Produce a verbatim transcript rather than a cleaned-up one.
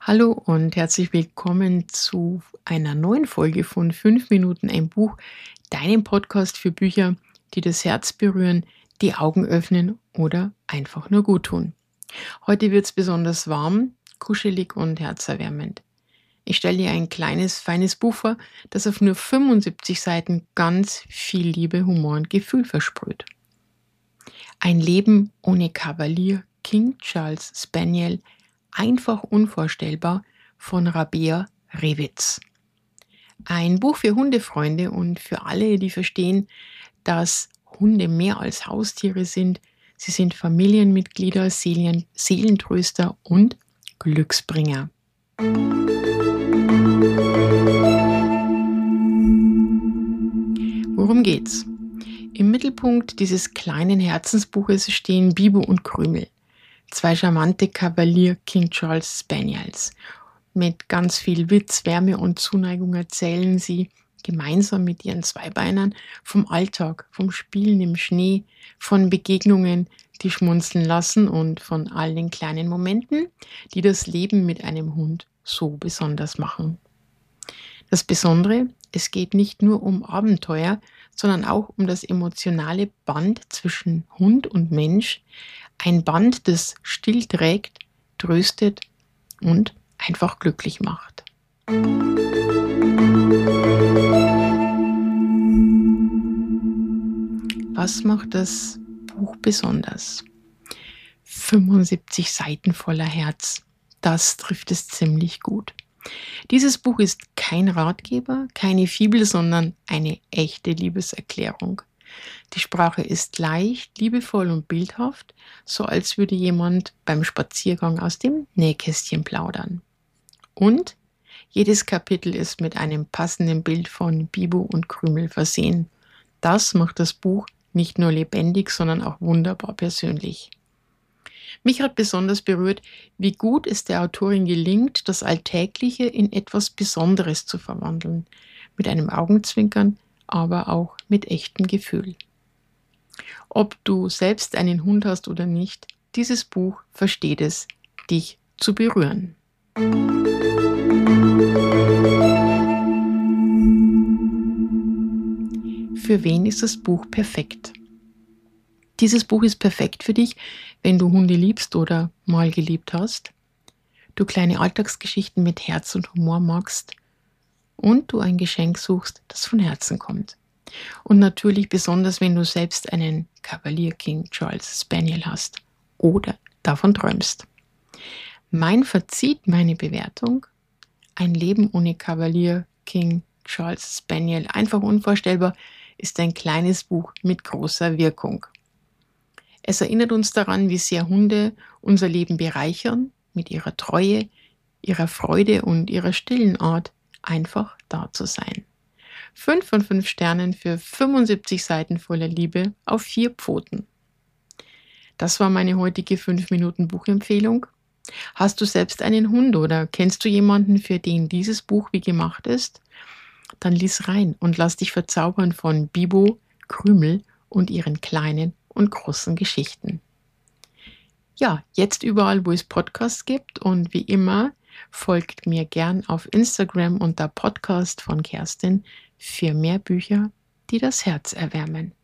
Hallo und herzlich willkommen zu einer neuen Folge von fünf Minuten ein Buch, deinem Podcast für Bücher, die das Herz berühren, die Augen öffnen oder einfach nur gut tun. Heute wird es besonders warm, kuschelig und herzerwärmend. Ich stelle dir ein kleines, feines Buch vor, das auf nur fünfundsiebzig Seiten ganz viel Liebe, Humor und Gefühl versprüht. Ein Leben ohne Kavalier, King Charles Spaniel, einfach unvorstellbar von Rabea Rewitz. Ein Buch für Hundefreunde und für alle, die verstehen, dass Hunde mehr als Haustiere sind. Sie sind Familienmitglieder, Seelen, Seelentröster und Glücksbringer. Worum geht's? Im Mittelpunkt dieses kleinen Herzensbuches stehen Bibo und Krümel, zwei charmante Kavalier King Charles Spaniels. Mit ganz viel Witz, Wärme und Zuneigung erzählen sie gemeinsam mit ihren Zweibeinern vom Alltag, vom Spielen im Schnee, von Begegnungen, die schmunzeln lassen und von all den kleinen Momenten, die das Leben mit einem Hund so besonders machen. Das Besondere, es geht nicht nur um Abenteuer, sondern auch um das emotionale Band zwischen Hund und Mensch. Ein Band, das still trägt, tröstet und einfach glücklich macht. Was macht das Buch besonders? fünfundsiebzig Seiten voller Herz. Das trifft es ziemlich gut. Dieses Buch ist kein Ratgeber, keine Fibel, sondern eine echte Liebeserklärung. Die Sprache ist leicht, liebevoll und bildhaft, so als würde jemand beim Spaziergang aus dem Nähkästchen plaudern. Und jedes Kapitel ist mit einem passenden Bild von Bibo und Krümel versehen. Das macht das Buch nicht nur lebendig, sondern auch wunderbar persönlich. Mich hat besonders berührt, wie gut es der Autorin gelingt, das Alltägliche in etwas Besonderes zu verwandeln. Mit einem Augenzwinkern, aber auch mit echtem Gefühl. Ob du selbst einen Hund hast oder nicht, dieses Buch versteht es, dich zu berühren. Für wen ist das Buch perfekt? Dieses Buch ist perfekt für dich, wenn du Hunde liebst oder mal geliebt hast, du kleine Alltagsgeschichten mit Herz und Humor magst und du ein Geschenk suchst, das von Herzen kommt. Und natürlich besonders, wenn du selbst einen Kavalier King Charles Spaniel hast oder davon träumst. Mein Fazit, meine Bewertung: Ein Leben ohne Kavalier King Charles Spaniel, einfach unvorstellbar, ist ein kleines Buch mit großer Wirkung. Es erinnert uns daran, wie sehr Hunde unser Leben bereichern, mit ihrer Treue, ihrer Freude und ihrer stillen Art, einfach da zu sein. Fünf von fünf Sternen für fünfundsiebzig Seiten voller Liebe auf vier Pfoten. Das war meine heutige fünf Minuten Buchempfehlung. Hast du selbst einen Hund oder kennst du jemanden, für den dieses Buch wie gemacht ist? Dann lies rein und lass dich verzaubern von Bibo, Krümel und ihren kleinen und großen Geschichten. Ja, jetzt überall, wo es Podcasts gibt, und wie immer, folgt mir gern auf Instagram unter Podcast von Kerstin für mehr Bücher, die das Herz erwärmen.